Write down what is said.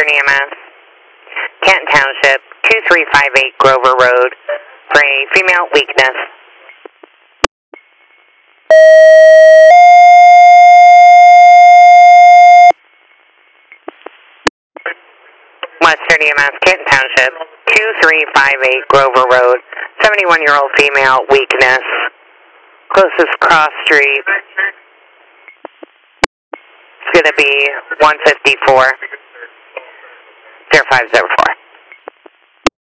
Western EMS, Canton Township, 2358 Grover Road, for a female weakness. Western EMS, Canton Township, 2358 Grover Road, 71-year-old female weakness. Closest cross street. It's going to be 154 0504.